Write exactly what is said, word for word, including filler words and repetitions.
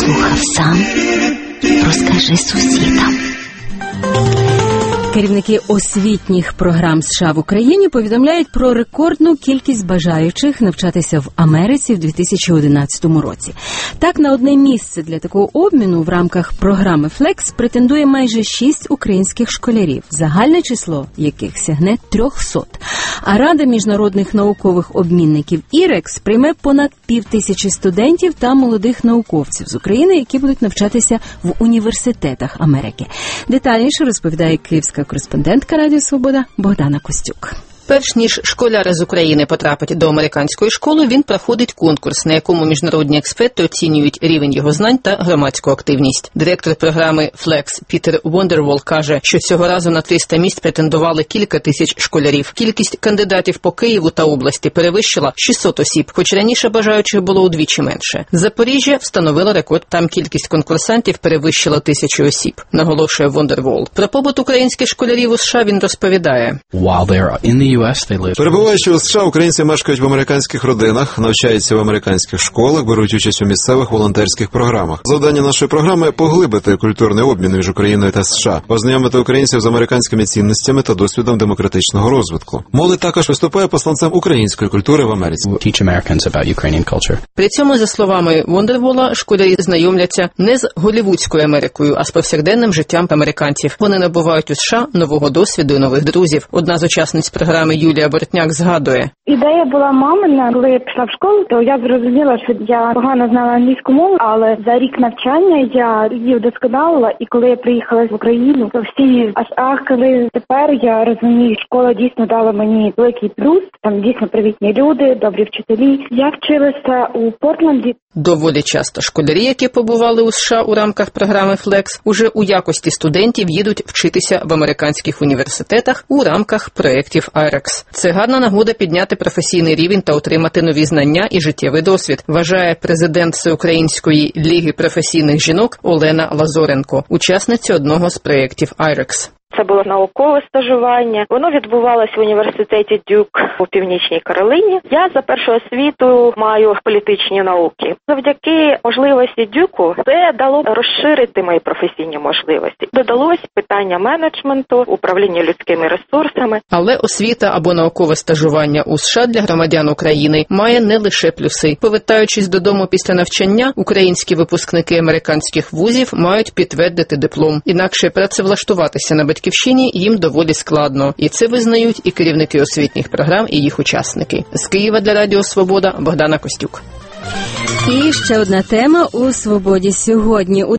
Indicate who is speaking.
Speaker 1: слухав сам, розкажи сусідам.
Speaker 2: Керівники освітніх програм США в Україні повідомляють про рекордну кількість бажаючих навчатися в Америці в дві тисячі одинадцятому році. Так, на одне місце для такого обміну в рамках програми Flex претендує майже шість українських школярів, загальне число яких сягне трьохсот. А Рада міжнародних наукових обмінників ІРЕКС прийме понад півтисячі студентів та молодих науковців з України, які будуть навчатися в університетах Америки. Детальніше розповідає київська кореспондентка Радіо Свобода Богдана Костюк.
Speaker 3: Перш ніж школяр з України потрапить до американської школи, він проходить конкурс, на якому міжнародні експерти оцінюють рівень його знань та громадську активність. Директор програми Flex Пітер Вондервол каже, що цього разу на триста місць претендували кілька тисяч школярів. Кількість кандидатів по Києву та області перевищила шістсот осіб, хоч раніше бажаючих було удвічі менше. Запоріжжя встановило рекорд, там кількість конкурсантів перевищила тисячу осіб, наголошує Вондервол. Про побут українських школярів у США він розповідає.
Speaker 4: Перебуваючи у США, українці мешкають в американських родинах, навчаються в американських школах, беруть участь у місцевих волонтерських програмах. Завдання нашої програми – поглибити культурний обмін між Україною та США, познайомити українців з американськими цінностями та досвідом демократичного розвитку. Молодь також виступає посланцем української культури в Америці.
Speaker 3: При цьому, за словами Вондервола, школярі знайомляться не з голлівудською Америкою, а з повсякденним життям американців. Вони набувають у США нового досвіду і нових друзів. Одна з учасниць програми Юлія Бортняк згадує.
Speaker 5: Ідея була мамина, коли я пішла в школу, то я зрозуміла, що я погано знала англійську мову, але за рік навчання я її вдосконалила, і коли я приїхала в Україну, то всі аж ахали. Тепер я розумію, школа дійсно дала мені великий плюс, там дійсно привітні люди, добрі вчителі. Я вчилася у Портленді.
Speaker 3: Доволі часто школярі, які побували у США у рамках програми Flex, уже у якості студентів їдуть вчитися в американських університетах у рамках проєктів айрекс. Це гарна нагода підняти професійний рівень та отримати нові знання і життєвий досвід, вважає президент Всеукраїнської ліги професійних жінок Олена Лазоренко, учасниця одного з проєктів айрекс.
Speaker 6: Це було наукове стажування. Воно відбувалося в університеті Дюк у Північній Каролині. Я за першу освіту маю політичні науки. Завдяки можливості Дюку це дало розширити мої професійні можливості. Додалось питання менеджменту, управління людськими ресурсами.
Speaker 3: Але освіта або наукове стажування у США для громадян України має не лише плюси. Повертаючись додому після навчання, українські випускники американських вузів мають підтвердити диплом. Інакше працевлаштуватися на батьківщині їм доволі складно. І це визнають і керівники освітніх програм, і їх учасники. З Києва для Радіо Свобода Богдана Костюк.
Speaker 2: І ще одна тема у «Свободі» сьогодні.